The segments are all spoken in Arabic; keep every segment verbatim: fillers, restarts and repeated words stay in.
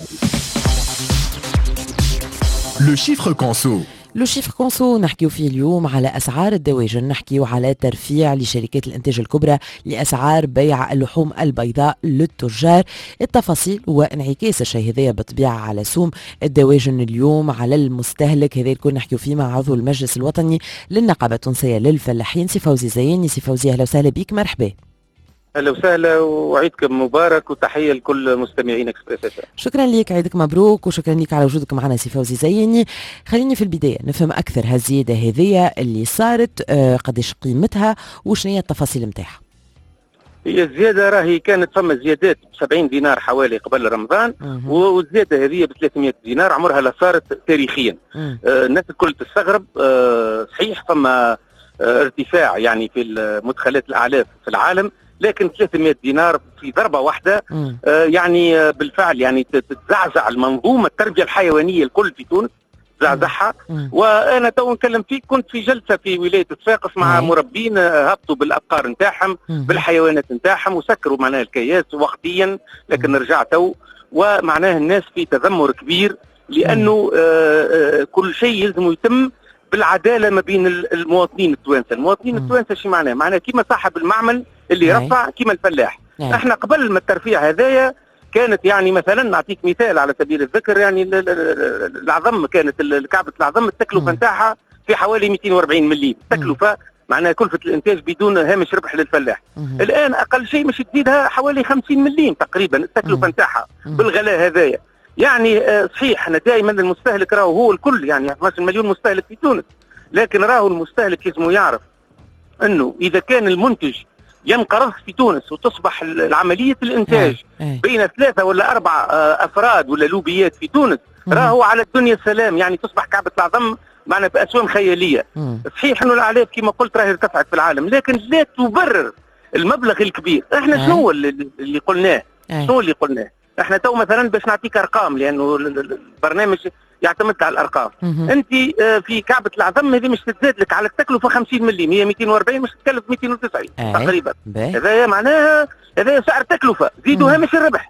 لو شيفر كونسو. لو شيفر كونسو نحكيو فيه اليوم على أسعار الدواجن، نحكيو على ترفيع لشركات الإنتاج الكبرى لأسعار بيع اللحوم البيضاء للتجار. التفاصيل وانعكاس الشيء هذايا بالطبيعة على سوم الدواجن اليوم على المستهلك، هذا الكل نحكيو فيه مع عضو المجلس الوطني للنقابة التونسية للفلاحين سي فوزي زياني. سي فوزي أهلا وسهلا بك، مرحبا. اهلا وسهلا وعيدكم مبارك وتحيه لكل مستمعين اكسبريس. شكرا لك، عيدك مبروك وشكرا لك على وجودك معنا سي فوزي زياني. خليني في البدايه نفهم اكثر هالزياده هذية اللي صارت، آه قديش قيمتها وشنو هي التفاصيل نتاعها؟ هي الزياده راهي كانت فما زيادات ب سبعين دينار حوالي قبل رمضان، والزياده هذه ب ثلاثمئة دينار عمرها لا صارت تاريخيا. آه الناس الكل تستغرب. آه صحيح فما آه ارتفاع يعني في مدخلات الاعلاف في العالم، لكن ثلاثمئة دينار في ضربة واحدة آه يعني آه بالفعل يعني تتزعزع المنظومة التربية الحيوانية الكل في تونس، تزعزعها. وأنا تو نتكلم فيك كنت في جلسة في ولاية صفاقس مع مربين هبطوا بالأبقار نتاعهم بالحيوانات نتاعهم وسكروا معناها الكياس وقتيا، لكن رجعتوا ومعناه الناس في تذمر كبير، لأنه آه آه كل شيء يلزم يتم بالعدالة ما بين المواطنين التوانسة. المواطنين التوانسة شو معناه؟ معناه كيما صاحب المعمل اللي رفع كيما الفلاح. أي. احنا قبل ما الترفيع هذايا كانت يعني مثلا نعطيك مثال على سبيل الذكر، يعني العظم كانت كعبة العظم التكلفة نتاعها في حوالي مئتين وأربعين مليم تكلفة، معناها كلفة الانتاج بدون هامش ربح للفلاح. مم. الان اقل شيء مش تزيدها حوالي خمسين مليم تقريبا التكلفة نتاعها بالغلاء هذايا. يعني صحيح احنا دائما المستهلك راهو هو الكل، يعني اثنا عشر مليون مستهلك في تونس، لكن راهو المستهلك لازم يعرف انه اذا كان المنتج ينقرض في تونس وتصبح العملية الانتاج أي. بين ثلاثة ولا أربعة افراد ولا لوبيات في تونس، راهو على الدنيا السلام، يعني تصبح كعبة العظم معنا بأسوام خيالية. مم. صحيح انه الاعلاف كما قلت راهي ارتفعت في العالم، لكن لا تبرر المبلغ الكبير. احنا شنو اللي, اللي قلناه؟ شنو اللي قلناه؟ احنا تو مثلا باش نعطيك ارقام، لانه البرنامج يعتمد على الارقام. مم. انت في كعبه العظم هذه مش تزاد لك على التكلفه خمسين مليم، هي مئتين وأربعين مش تكلف مئتين وتسعين تقريبا. هذا معناها هذا سعر تكلفه، زيدوا هامش الربح.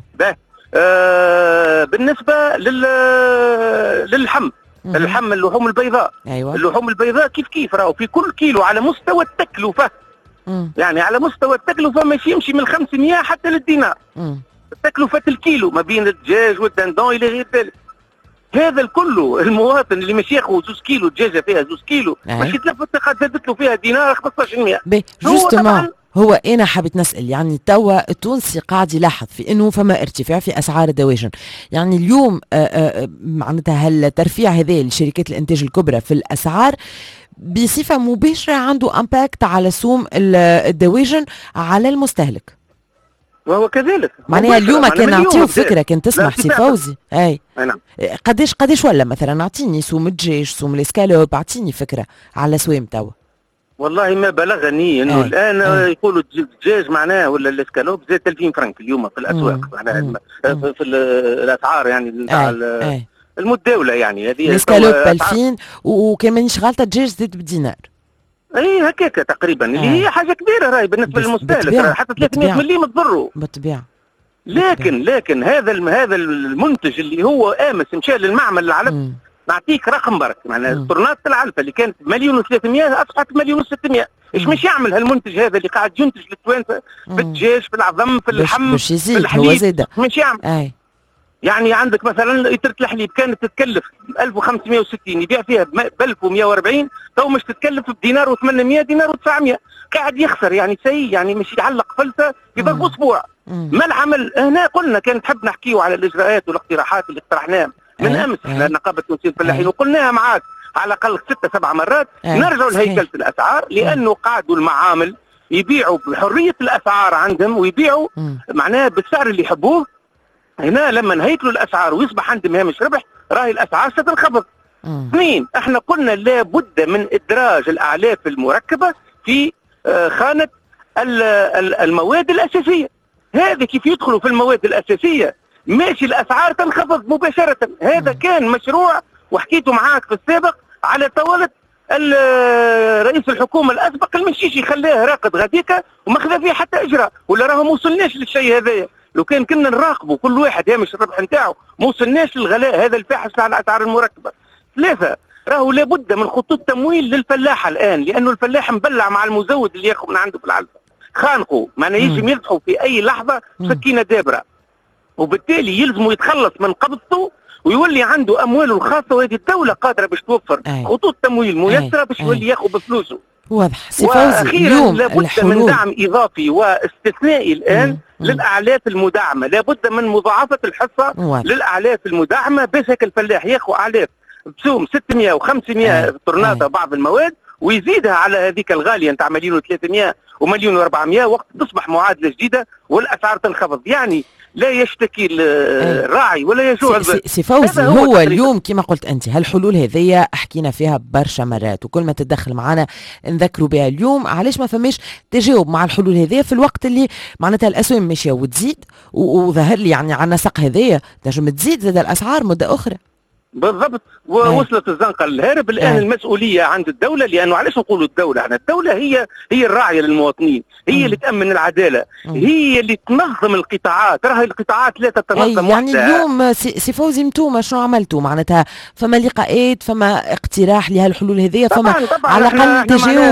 آه بالنسبه لل للحم مم. اللحم اللحوم البيضاء. أيوة. اللحوم البيضاء كيف كيف راهو في كل كيلو على مستوى التكلفه. مم. يعني على مستوى التكلفه ماشي يمشي من خمسمئة حتى للدينار. مم. تكلفة الكيلو ما بين الدجاج والدندون إلى غير ذلك. هذا الكل المواطن اللي مش ياخذ زوز كيلو دجاجة فيها زوز كيلو مش يتلفت قد زادت له فيها دينار خمسطاش مئة. هو طبعا هو انا حبيت نسال، يعني توا التونسي قاعد يلاحظ في انه فما ارتفاع في اسعار الدواجن، يعني اليوم معناتها هالترفيع هذا لشركات الانتاج الكبرى في الاسعار بصفة مباشرة عنده امباكت على سوم الدواجن على المستهلك. وهو كذلك معناها اليوم كان نعطيه فكره، كان تسمح سي فوزي اي نعم. قداش قداش ولا مثلا اعطيني سوم الدجاج سوم الاسكالوب، اعطيني فكره على سوام توا. والله ما بلغني انه الان أي. يقولوا الدجاج معناه ولا الاسكالوب زاد ألفين فرنك اليوم في الاسواق، معناها في, في الاسعار يعني نتاع المتداوله، يعني هذه الاسكالوب ألفين وكان مانيش غالطه الدجاج زاد بدينار. اي هكاك تقريبا اللي آه. هي حاجه كبيره راهي بالنسبه للمستهلك، حتى ثلاثمئة مليم تضره بالطبيعه. لكن لكن هذا هذا المنتج اللي هو امس مشى للمعمل العلف، نعطيك رقم برك، معناها طرنات العلفه اللي كانت مليون وثلاثمئة اصبحت مليون وستمئة. ايش مش يعمل هالمنتج هذا اللي قاعد ينتج للتوانسه في الدجاج في العظم في اللحم في الحليب، مش يعمل أي. يعني عندك مثلا لترة الحليب كانت تتكلف ألف وخمسمئة وستين يبيع فيها ب ألف ومئة وأربعين، تو مش تتكلف بدينار وثمانمئة دينار وتسعمئة، قاعد يخسر يعني سيء، يعني مش يعلق فلسه في ظرف اسبوع. ما العمل هنا؟ قلنا كان نحب نحكيو على الاجراءات والاقتراحات اللي اقترحناها من أه امس احنا نقابه تونسيه الفلاحين، أه وقلناها معاك على الاقل ستة سبع مرات. أه نرجعوا لهيكله الاسعار، لانه قعدوا المعامل يبيعوا بحريه الاسعار عندهم ويبيعوا معناها بالسعر اللي يحبوه. هنا لما نهيكلوا الاسعار ويصبح عندهم هامش ربح راهي الاسعار ستنخفض. اثنين، احنا قلنا لابد من ادراج الاعلاف المركبه في خانه المواد الاساسيه. هذا كيف يدخلوا في المواد الاساسيه ماشي الاسعار تنخفض مباشره. هذا كان مشروع وحكيته معاك في السابق على طاوله رئيس الحكومه الاسبق المشيشي، خلاه راقد غاديكا وما خذا فيه حتى اجراء، ولا راهو ما وصلناش للشيء هذايا. لو كان كنا نراقبوا كل واحد هامش الربح نتاعو ما وصلناش للغلاء هذا الفاحش على الاسعار المركبه. ثلاثه، راهو لابد من خطوط تمويل للفلاحه الان، لانه الفلاح مبلع مع المزود اللي ياخذ من عنده في العلفه، خانقوا معناه يجي يذبحوا في اي لحظه سكينه دابره، وبالتالي يلزموا يتخلص من قبضته ويولي عنده امواله الخاصه، وهذه الدوله قادره باش توفر أي. خطوط تمويل ميسره باش يولي ياخذ بفلوسه. واضح. سي فوزي، اليوم لابد الحلول. من دعم اضافي واستثنائي الان مم. مم. للاعلاف المدعمه، لابد من مضاعفه الحصه واضح. للاعلاف المدعمه باش هيك الفلاح ياخذ اعلاف بسوم ستمائة وخمسمائة طرناطه بعض المواد، ويزيدها على هذيك الغاليه نتاع مليون وثلاثمائة ومليون وأربعمائة، وقت تصبح معادله جديده والاسعار تنخفض. يعني لا يشتكي الراعي ولا يجوع. سي فوزي، هو, هو اليوم كما قلت انت هالحلول هذيا حكينا فيها برشا مرات، وكل ما تتدخل معنا نذكروا بها. اليوم علاش ما فماش تجاوب مع الحلول هذيا في الوقت اللي معناتها الاسهم ماشيه وتزيد، وظهر لي يعني على النسق هذايا تنجم تزيد زاد الاسعار مده اخرى؟ بالضبط. ووصلت الزنقه للهارب. الان أي. المسؤوليه عند الدوله، لانه علاش نقولوا الدوله؟ احنا الدوله هي هي الراعيه للمواطنين، هي اللي تامن العداله، مم. هي اللي تنظم القطاعات. راهي القطاعات لا تتنظم يعني اليوم سي فوزي انتم شنو عملتوا؟ معناتها فما لقاءات، فما اقتراح لهالحلول هذيا، فما على الاقل تجاوب؟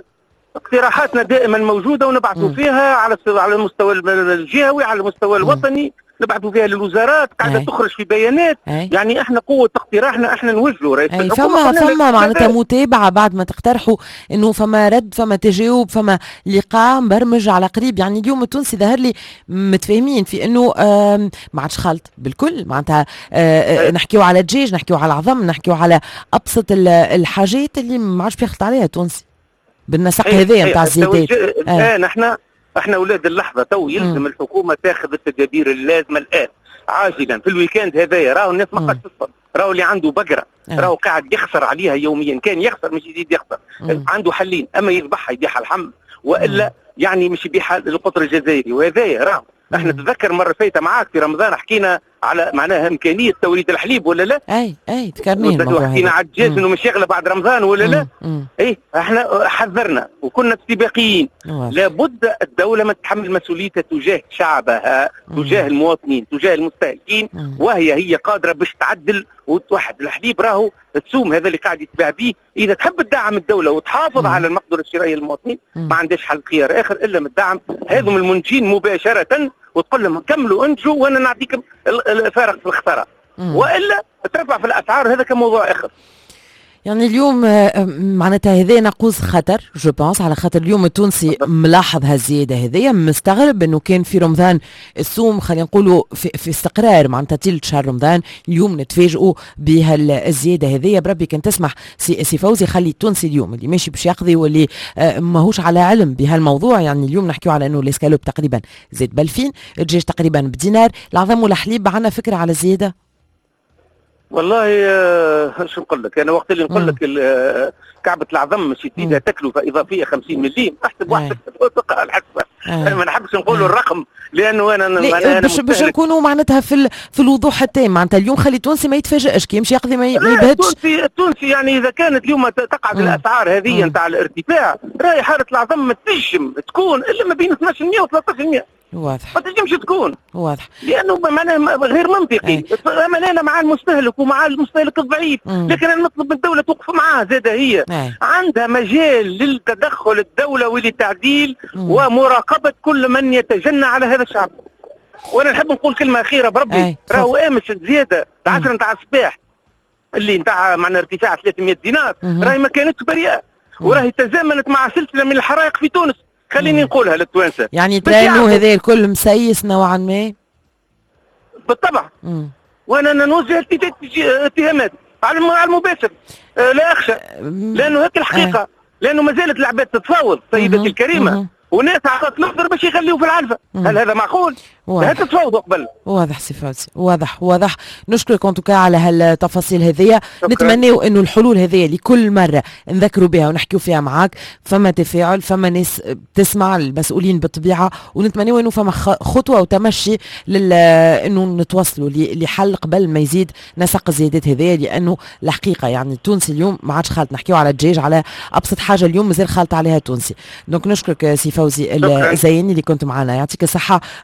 اقتراحاتنا دائما موجوده ونبعثوا فيها على على المستوى الجهوي، على المستوى الوطني، نبعثوا فيها للوزارات، قاعده تخرج في بيانات. أي. يعني احنا قوه اقتراحنا احنا نوجهوا رئيس الحكومه. فما فما معناتها متابعه بعد ما تقترحوا انه فما رد، فما تجاوب، فما لقاء مبرمج على قريب. يعني اليوم التونسي ظهر لي متفاهمين في انه ما عادش خلط بالكل، معناتها نحكيو على الدجاج، نحكيو على العظم، نحكيو على ابسط الحاجات اللي ما عادش بيخلط عليها التونسي بالنسق هذايا نتاع الزيتات. الان احنا احنا اولاد اللحظه، تو يلزم مم. الحكومه تاخذ التدابير اللازمه الان عاجلا. في الويكاند هذايا راهو الناس ما قاعدش تصبر، راهو اللي عنده بقره راهو قاعد يخسر عليها يوميا، كان يخسر مش يزيد يخسر. مم. عنده حلين، اما يذبحها يبيعها الحم، والا مم. يعني مش يبيعها القطر الجزائري. وهذايا راهو احنا تذكر مره فايته معاك في رمضان حكينا على معناها امكانيه توريد الحليب ولا لا؟ اي اي تذكرني الموضوع. حكينا على الدجاج انه مش يغلى بعد رمضان ولا لا؟ اي احنا حذرنا وكنا استباقيين. لابد الدوله ما تتحمل مسؤوليتها تجاه شعبها، تجاه المواطنين، تجاه المستهلكين، وهي هي قادره باش تعدل وتوحد. الحليب راهو السوم هذا اللي قاعد يتباع به، اذا تحب تدعم الدوله وتحافظ مم. على المقدره الشرائيه للمواطنين ما عندهاش حل خيار اخر الا من الدعم هذم المنتجين مباشره، وتقول لهم كملوا انتجوا وانا نعطيكم الفارق في الخساره، والا ترفع في الاسعار. هذا كموضوع اخر. يعني اليوم معناتها هذا نقوص خطر جو بونس، على خاطر اليوم التونسي ملاحظ هالزياده هذيا، مستغرب انه كان في رمضان السوم خلينا نقولوا في, في استقرار معناتها تلت شهر رمضان، اليوم نتفاجئوا بهالزياده هذيا. بربي كان تسمح سي, سي فوزي خلي التونسي اليوم اللي ماشي باش يقضي واللي ماهوش على علم بهالموضوع. يعني اليوم نحكيو على انه الاسكالوب تقريبا زاد بألفين، الدجاج تقريبا بدينار، العظم والحليب. عندنا فكره على الزياده؟ والله شو نقول لك انا وقت اللي نقول لك كعبه العظم مش تزيدها تكلفه اضافيه خمسين مليم، احسب واحد ثقه الحسبه. انا ما نحبش نقول الرقم لانه انا انا باش باش نكونوا معناتها في في الوضوح التام. معناتها اليوم خلي التونسي ما يتفاجئش كي يمشي يقضي ما يبهدش. التونسي التونسي يعني اذا كانت اليوم تقعد الاسعار هذه نتاع الارتفاع، راهي حاله العظم ما تنجم تكون الا ما بين اثناش بالمئة و ثلاثة عشر بالمئة. واضح. ما تنجمش تكون. واضح. لانه معناها غير منطقي. اما انا مع المستهلك ومع المستهلك الضعيف، مم. لكن انا نطلب من الدوله توقف معاه زاده. هي أي. عندها مجال للتدخل الدولوي لتعديل مم. ومراقبه كل من يتجنى على هذا الشعب. وانا نحب نقول كلمه اخيره بربي، راهو امس الزياده العشره نتاع الصباح اللي نتاع معنا ارتفاع ثلاثمائة دينار، راهي ما كانتش بريئه، وراهي تزامنت مع سلسله من الحرائق في تونس. خليني نقولها للتوانسه. يعني ترى انه هذا الكل مسيس نوعا ما؟ بالطبع. مم. وانا نوجه اتهامات على المباشر، آه لا اخشى، لانه هيك الحقيقه. آه. لانه ما زالت العباد تتفاوض سيدتي الكريمه، مم. وناس عطات نقدر باش يخليوا في العلفه. مم. هل هذا معقول؟ هل تتفاوضوا قبل؟ واضح سي فوزي، واضح واضح. نشكرك انتوكا على هالتفاصيل هذيا. نتمناو انه الحلول هذيا لكل مره نذكروا بها ونحكيو فيها معاك، فما تفاعل، فما ناس تسمع المسؤولين بالطبيعه، ونتمناو انه فما خطوه وتمشي لل انه نتوصلوا لحل قبل ما يزيد نسق الزيادات هذيا، لانه الحقيقه يعني التونسي اليوم ما عادش خالط. نحكيو على الدجاج، على ابسط حاجه اليوم مازال خالط عليها التونسي. دونك نشكرك سي فوزي الزياني اللي كنت معنا، يعطيك الصحه، عضو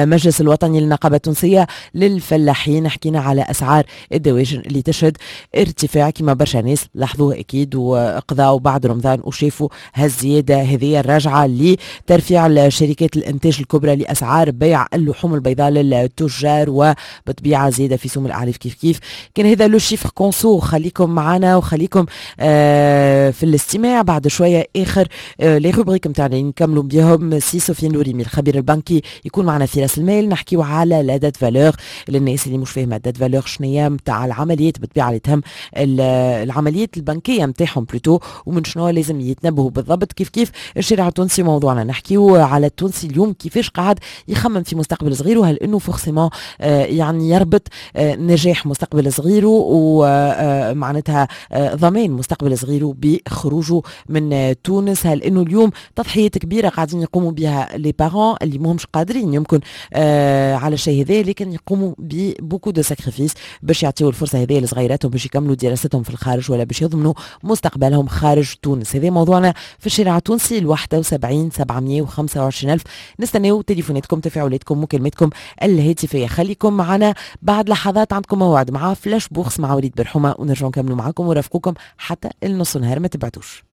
المجلس الوطني للنقابة التونسية للفلاحين. حكينا على أسعار الدواجن اللي تشهد ارتفاع كما برشا ناس لاحظوه أكيد وقضاوا بعد رمضان وشافوا هالزيادة هذه الراجعة لترفيع شركات الإنتاج الكبرى لأسعار بيع اللحوم البيضاء للتجار وبطبيعة زيادة في سوم الأعلاف. كيف كيف كان هذا لو شيفر كونسو. خليكم معنا وخليكم آه في الاستماع. بعد شوية آخر آه لي روبريك متاعنا نكملوا بهم. سي سفيان لوريمي الخبير البنكي يكون معنا في راس المال، نحكيو على لا دات فالور للناس اللي مش فاهمة دات فالور شنيا متاع العمليات بالطبيعة اللي تهم العمليات البنكية متاعهم بلوتو ومن شنو لازم يتنبهوا بالضبط. كيف كيف الشارع التونسي موضوعنا نحكيو على التونسي اليوم كيفاش قاعد يخمم في مستقبل صغيره، هل انه فورسيمون آه يعني يربط آه نجاح مستقبل صغيره ومعناتها آه ضمان مستقبل صغيره بخروجه من آه تونس. هل انه اليوم تضحيات كبيره قاعدين يقوموا بها لي بارون اللي ماهمش قادرين يمكن آه على الشيء هذا، لكن يقوموا ببوكو دو ساكريفيس باش يعطيوا الفرصه هذه لصغيراتهم باش يكملوا دراستهم في الخارج ولا باش يضمنوا مستقبلهم خارج تونس. هذا موضوعنا في الشارع التونسي الواحدة وسبعين سبعمية وخمسة وعشرين ألف. نستناو تليفوناتكم تفاعلاتكم مكالماتكم الهاتفية. خليكم معنا بعد لحظات عندكم موعد مع فلاش بوخس مع وليد برحومة ونرجع نكملوا معكم ورافقوكم حتى النص نهار. ما تبعتوش.